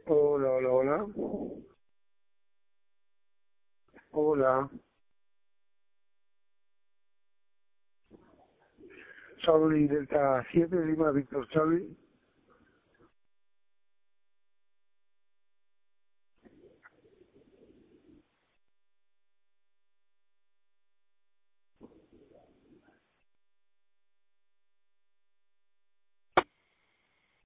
Hola, hola, hola. Hola. Charlie Delta 7, Lima Víctor Charlie.